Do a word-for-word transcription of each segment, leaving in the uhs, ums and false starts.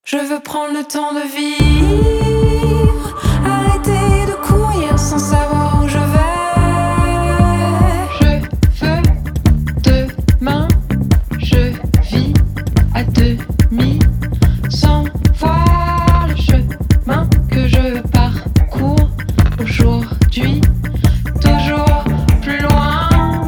Je veux prendre le temps de vivre, arrêter de courir sans savoir où je vais. Je veux demain, je vis à demi, sans voir le chemin que je parcours aujourd'hui. Toujours plus loin,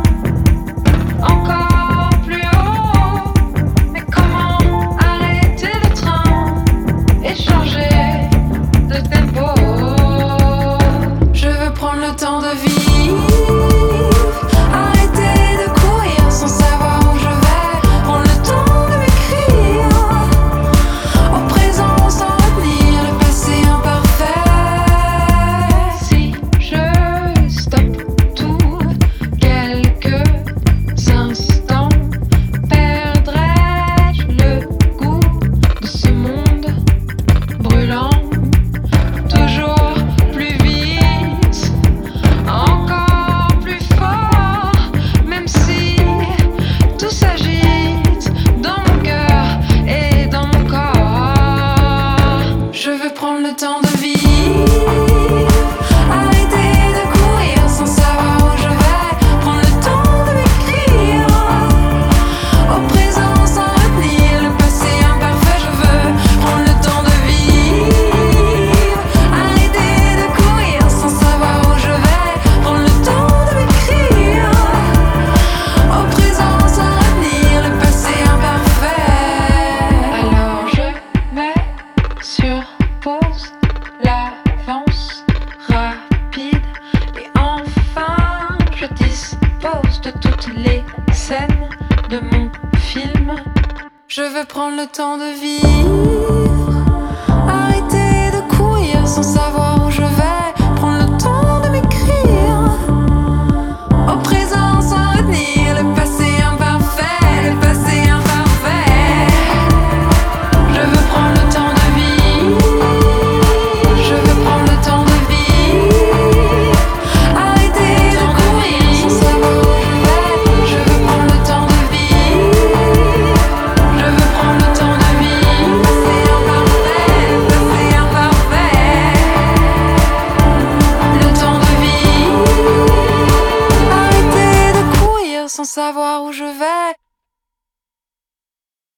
encore plus haut. Mais comment arrêter le train et changer de tempo? Je veux prendre le temps de vivre, arrêter de courir sans savoir où je vais. Prendre le temps de m'écrire au présent sans retenir le passé imparfait. Si je stoppe tout quelques instants, perdrai-je le goût de ce monde brûlant? Toujours plus vite, encore plus fort, même si tout s'agite dans mon cœur et dans mon corps. Je veux prendre le temps de vivre, arrêter de courir sans savoir où je vais. Prendre le temps de m'écrire au présent sans retenir le passé imparfait. Je veux prendre le temps de vivre, arrêter de courir sans savoir où je vais. Prendre le temps de m'écrire au présent sans retenir le passé imparfait. Alors je mets sur pause l'avance rapide et enfin je dispose de toutes les scènes de mon film. Je veux prendre le temps de vivre, arrêter de courir sans savoir où je vais. Prendre le temps de m'écrire au présent sans retenir le passé imparfait, le passé imparfait. Je veux prendre le temps de vivre, je veux prendre le temps de vivre, arrêter de courir sans savoir où je vais. Je veux prendre le temps de vivre, je veux prendre le temps de vivre, passé imparfait, passé imparfait. Le temps de vivre, arrêter de courir sans savoir